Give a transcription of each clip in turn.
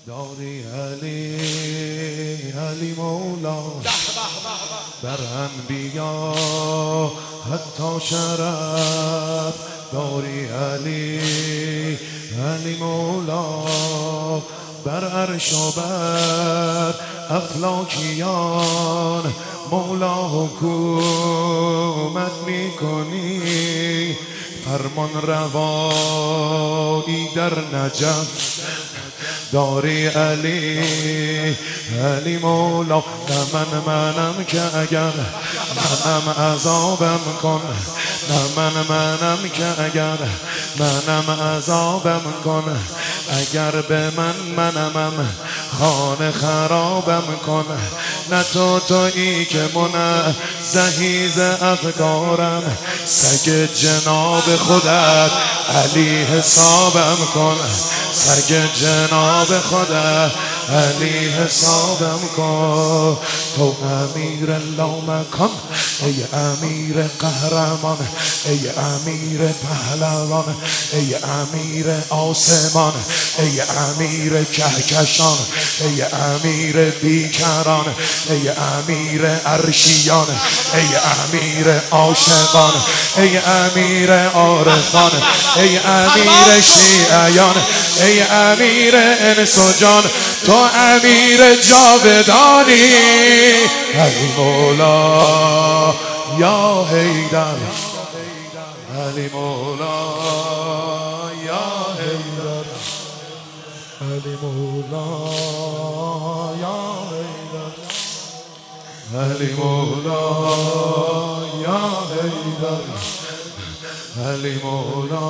داری علی علی مولا بر انبیا حتی شرف داری علی علی مولا بر عرش و بر افلاکیان مولا حکومت میکنی فرمان روایی در نجف داری علی علی مولا نه منم که اگر منم عذابم کن نه منم که اگر منم عذابم کن اگر به منمم خانه خرابم کن نه تویی که منزهی ز افکارم سگ جناب خودت علی حسابم کن سگ جناب خودت علی حسابم کن تو امیر لامکان ای امیر قهرمان ای امیر پهلوان ای امیر آسمان ای امیر کهکشان ای امیر بیکران ای امیر عرشیان ای امیر عاشقان ای امیر عارفان ای امیر شیعیان ای امیر انس و جان تو امیر جاودانی علی مولا یا حیدر علی مولا یا حیدر علی مولا یا حیدر علی مولا یا حیدر علی مولا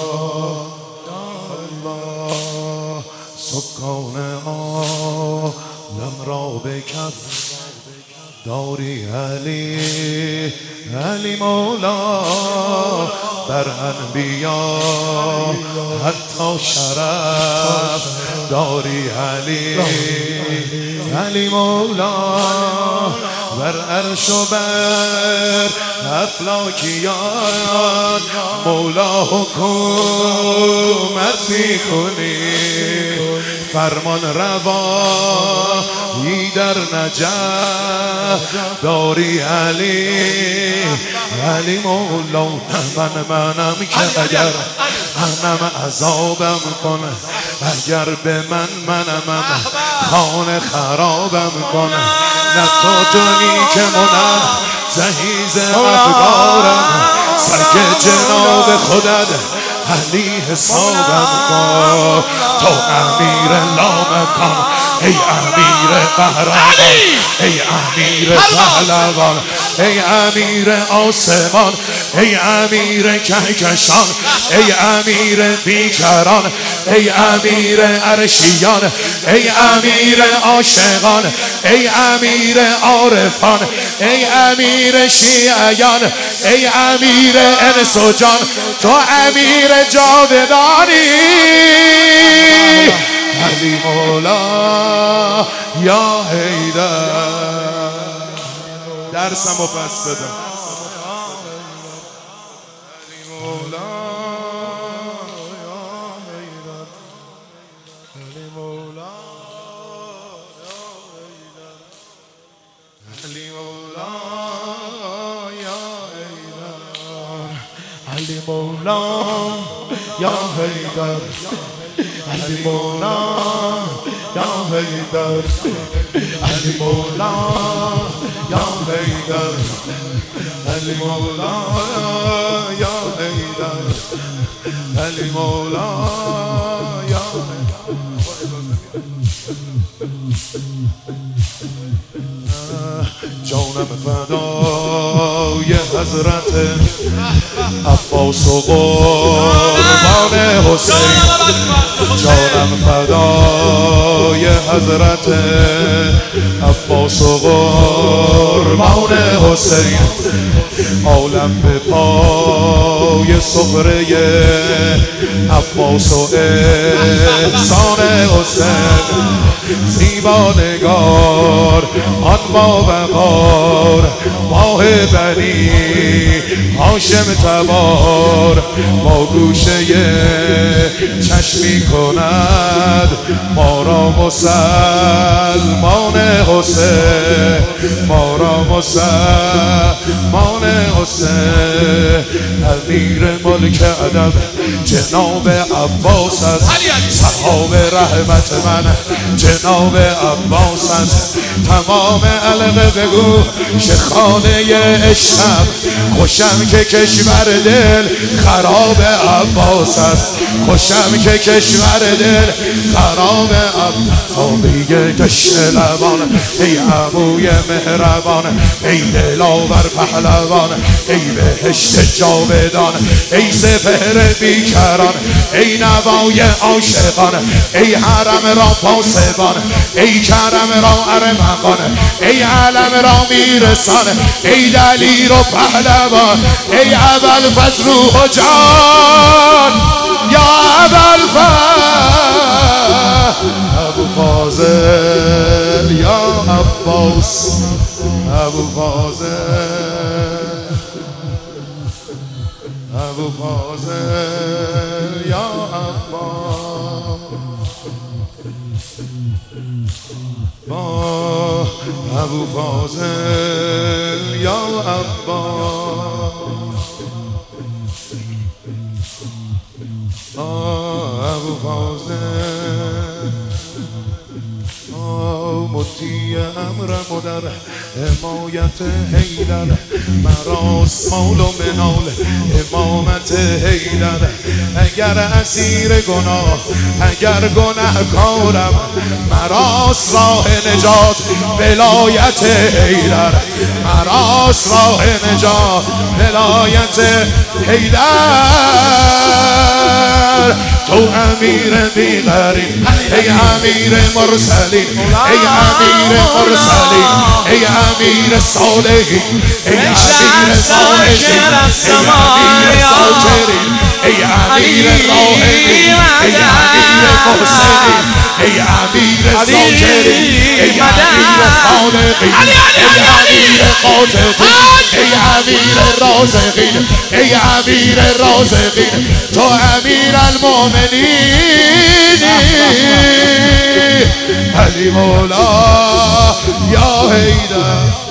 الله سکان عالم را به کف داری علی علی مولا بر انبیا حتی شرف داری علی علی مولا بر عرش و بر افلاکیان مولا حکومت میکنی فرمان روایی در نجف داری علی علی مولا منم که اگر منم عذابم کن اگر به منمم خانه خرابم کن نه تویی که منزهی ز افکارم سگ جناب خودت علی حسابم کن تو امیر لامکان ای امیر قهرمان ای امیر پهلوان ای امیر آسمان ای امیر کهکشان ای امیر بیکران ای امیر عرشیان ای امیر عاشقان ای امیر عارفان ای امیر شیعیان ای امیر انس و جان تو امیر جاودانی علی مولا یا حیدر درسمو پس بدم علی مولا یا حیدر علی مولا یا حیدر علی مولا یا حیدر علی مولا یا حیدر علی مولا یا حیدر علی مولا یا حیدر علی مولا یا حیدر علی مولا یا جانم فدای حضرت عباس و قربان حسین جانم فدای حضرت عباس و قربان حسین عالم به پای سفره عباس و احسان حسین زیبانگار آن با وقار ماه بنی هاشم تبار با گوشه چشمی کند ما را مسلمان حسین ما را مسلمان حسین امیر ملک ادب جناب عباس است صحاب رحمت من جناب عباس است تمام علقه بگو شخانه عشقم خوشم که کشور دل خراب عباس است خوشم که کشور دل خراب عباس گشت لبان ای عموی مهربان ای دلاور پهلوان ای بهشت جاودان ای سپهر بیکران ای نوای عاشقان ای حرم را پاسبان ای کرم را ارمغان ای علم را میرسان ای دلیر و پهلوان ای ابوالفضل روح و جان یا ابو فاضل یا عباس ابو فاضل یا عباس ابو فاضل یا عباس ابو فاضل مطیع امر مدر حمایت حیدر مراس مال و منال امامت حیدر اگر اسیر گناه اگر گنهکارم مراس راه نجات ولایت حیدر مراس راه نجات ولایت حیدر تو امیر بیغرین ای امیر مرسلین ای امیر مرسلین ای امیر صالحین ای امیر صالحین ای امیر صالحین ای امیر راهبین ای امیر محسنین ای امیر صالحین ای امیر خالقین ای امیر قاتقین ای امیر رازقین ای امیر رازقین تو امیر المؤمنین علی مولا یا حیدر